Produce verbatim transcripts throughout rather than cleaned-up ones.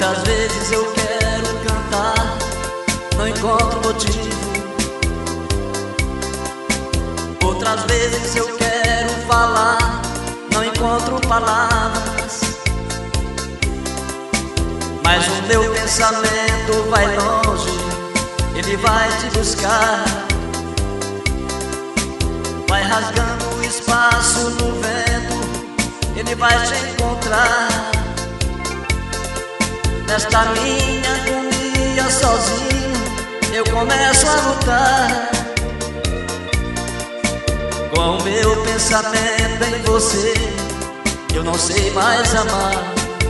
Muitas vezes eu quero cantar, não encontro motivo. Outras vezes eu quero falar, não encontro palavras. Mas o meu pensamento vai longe, ele vai te buscar. Vai rasgando o espaço no vento, ele vai te encontrar. Nesta minha agonia sozinho, eu começo a lutar com o meu pensamento em você. Eu não sei mais amar.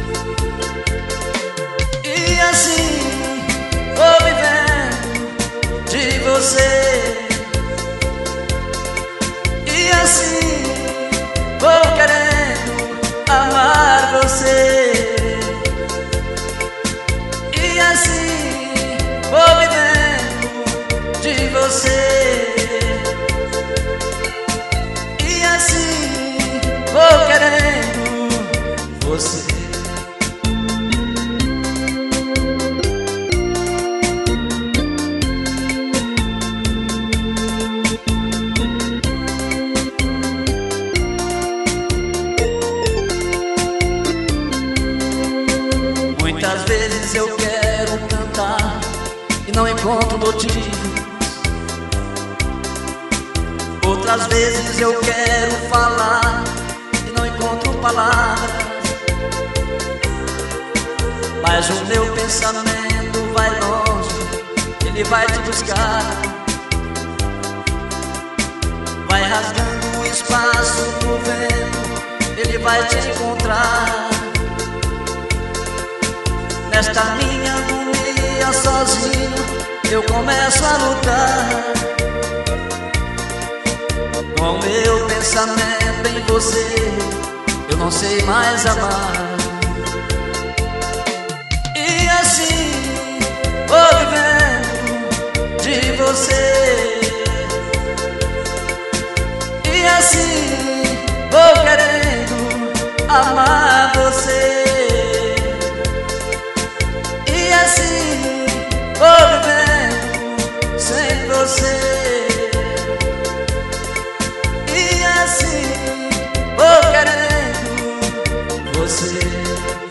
E assim vou vivendo de você, e assim vou querendo amar você. E assim vou vivendo de você, e assim vou querendo você. Muitas vezes eu quero cantar e não encontro motivo. Outras vezes eu quero falar e não encontro palavras. Mas o meu pensamento vai longe, ele vai te buscar. Vai rasgando o espaço no vento, ele vai te encontrar. Nesta minha agonia sozinho, eu começo a lutar com meu pensamento em você. Eu não sei mais amar. E assim vou vivendo de você, e assim vou querendo amar você. E assim vou vivendo sem você, e assim vou querendo você.